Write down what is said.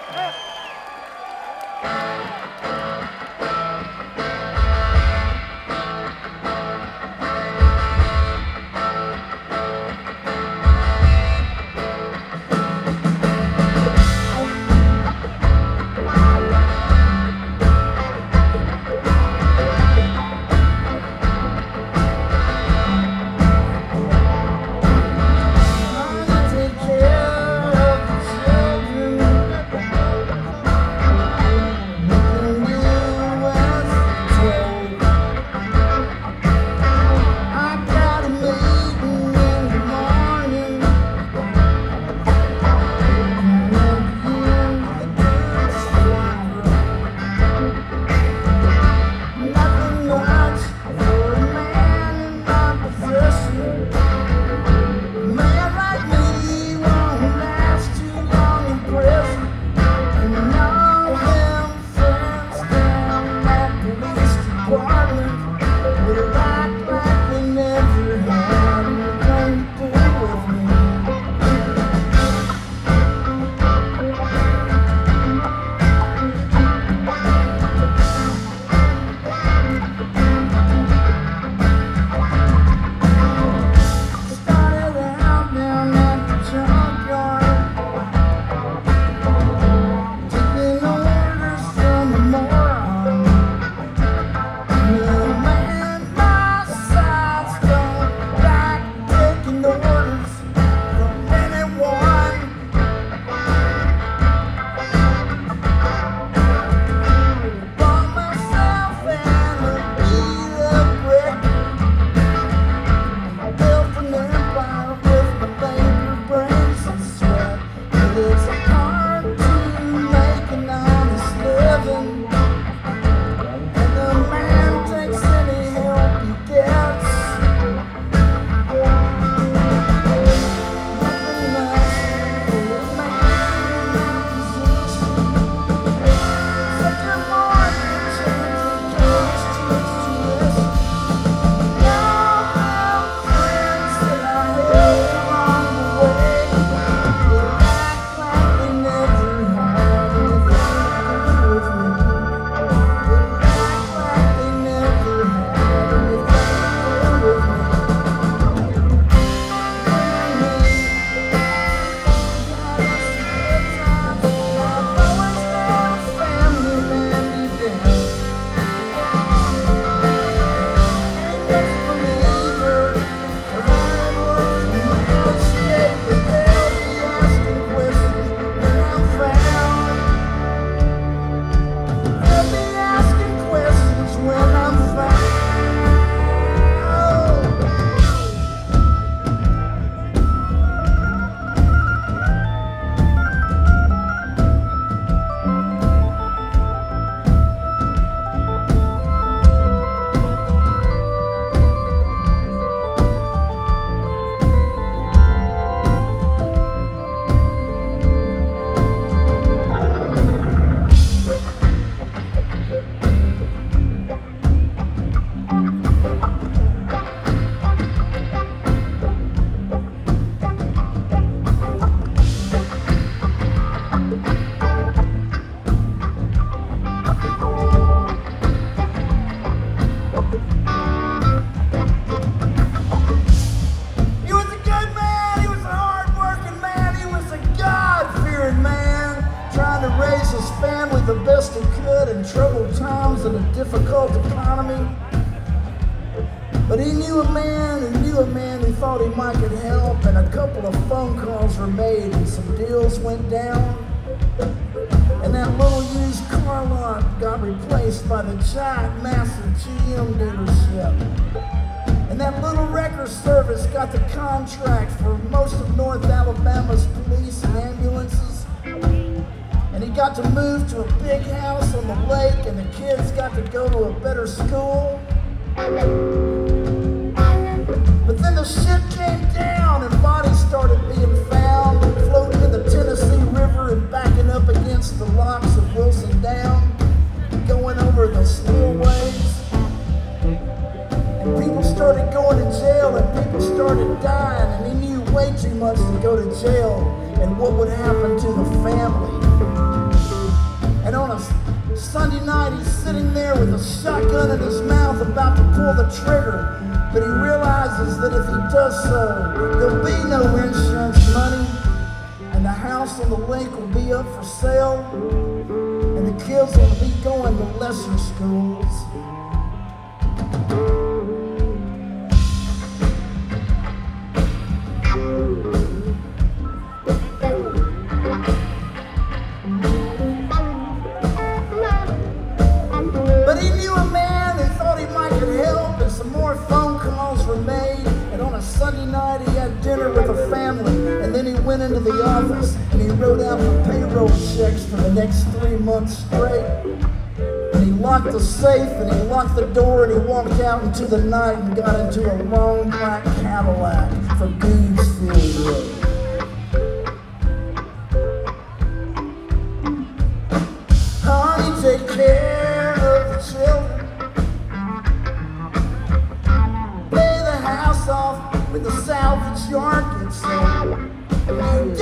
difficult economy. But he knew a man who thought he might get help, and a couple of phone calls were made and some deals went down. And that little used car lot got replaced by the giant, massive GM dealership. And that little record service got the contract for most of North Alabama's police and ambulances. And he got to move to a big house on the lake, and the kids got to go to a better school. But then the shit came down, and bodies started being found, floating in the Tennessee River and backing up against the locks of Wilson Dam, going over the spillways. And people started going to jail, and people started dying, and he knew way too much to go to jail and what would happen to the family. Sunday night, he's sitting there with a shotgun in his mouth about to pull the trigger, but he realizes that if he does so, there'll be no insurance money, and the house on the lake will be up for sale, and the kids will be going to lesser schools. But he knew a man who thought he might get help, and some more phone calls were made, and on a Sunday night he had dinner with a family, and then he went into the office and he wrote out the payroll checks for the next 3 months straight. And he locked the safe and he locked the door and he walked out into the night and got into a long black Cadillac for Goodsfield Road. Honey, take care of the children. Pay the house off with the salvage yard gets sold. You